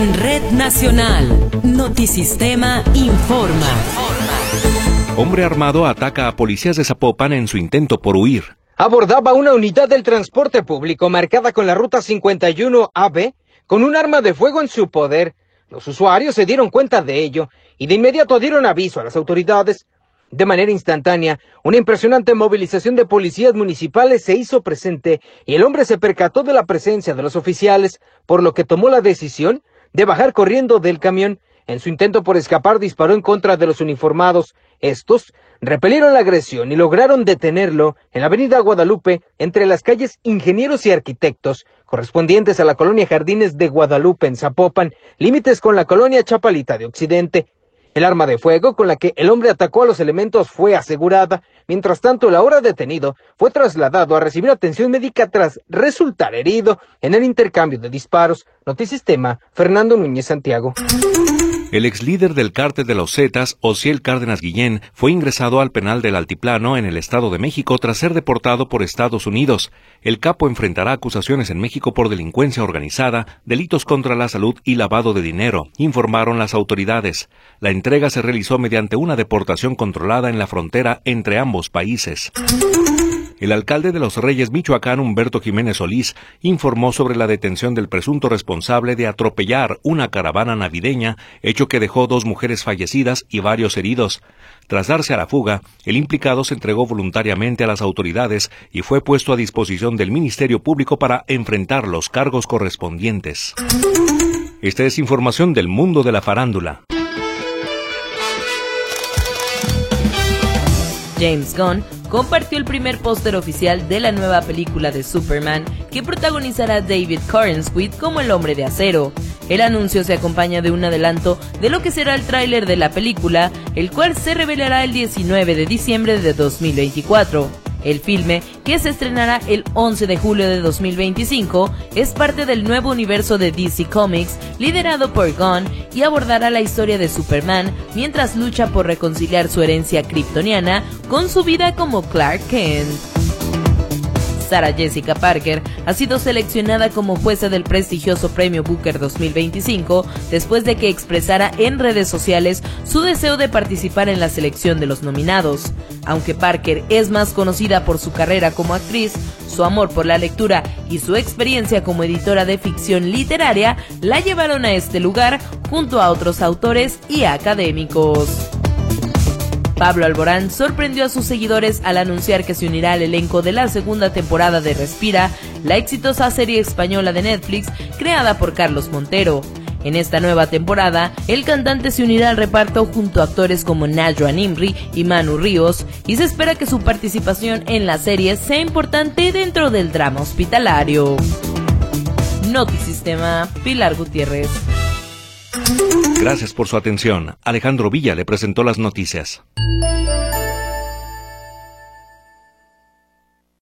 En Red Nacional, Notisistema informa. Hombre armado ataca a policías de Zapopan en su intento por huir. Abordaba una unidad del transporte público marcada con la ruta 51 AB con un arma de fuego en su poder. Los usuarios se dieron cuenta de ello y de inmediato dieron aviso a las autoridades. De manera instantánea, una impresionante movilización de policías municipales se hizo presente y el hombre se percató de la presencia de los oficiales, por lo que tomó la decisión de bajar corriendo del camión. En su intento por escapar disparó en contra de los uniformados. Estos repelieron la agresión y lograron detenerlo en la avenida Guadalupe, entre las calles Ingenieros y Arquitectos, correspondientes a la colonia Jardines de Guadalupe en Zapopan, límites con la colonia Chapalita de Occidente. El arma de fuego con la que el hombre atacó a los elementos fue asegurada. Mientras tanto, el ahora detenido fue trasladado a recibir atención médica tras resultar herido en el intercambio de disparos. Notisistema, Fernando Núñez Santiago. El ex líder del cártel de los Zetas, Osiel Cárdenas Guillén, fue ingresado al penal del Altiplano en el Estado de México tras ser deportado por Estados Unidos. El capo enfrentará acusaciones en México por delincuencia organizada, delitos contra la salud y lavado de dinero, informaron las autoridades. La entrega se realizó mediante una deportación controlada en la frontera entre ambos países. El alcalde de Los Reyes, Michoacán, Humberto Jiménez Solís, informó sobre la detención del presunto responsable de atropellar una caravana navideña, hecho que dejó 2 mujeres fallecidas y varios heridos. Tras darse a la fuga, el implicado se entregó voluntariamente a las autoridades y fue puesto a disposición del Ministerio Público para enfrentar los cargos correspondientes. Esta es información del mundo de la farándula. James Gunn compartió el primer póster oficial de la nueva película de Superman que protagonizará David Corenswet como el Hombre de Acero. El anuncio se acompaña de un adelanto de lo que será el tráiler de la película, el cual se revelará el 19 de diciembre de 2024. El filme, que se estrenará el 11 de julio de 2025, es parte del nuevo universo de DC Comics, liderado por Gunn, y abordará la historia de Superman mientras lucha por reconciliar su herencia kryptoniana con su vida como Clark Kent. Sarah Jessica Parker ha sido seleccionada como jueza del prestigioso Premio Booker 2025 después de que expresara en redes sociales su deseo de participar en la selección de los nominados. Aunque Parker es más conocida por su carrera como actriz, su amor por la lectura y su experiencia como editora de ficción literaria la llevaron a este lugar junto a otros autores y académicos. Pablo Alborán sorprendió a sus seguidores al anunciar que se unirá al elenco de la segunda temporada de Respira, la exitosa serie española de Netflix creada por Carlos Montero. En esta nueva temporada, el cantante se unirá al reparto junto a actores como Najwa Nimri y Manu Ríos, y se espera que su participación en la serie sea importante dentro del drama hospitalario. Notisistema, Pilar Gutiérrez. Gracias por su atención. Alejandro Villa le presentó las noticias.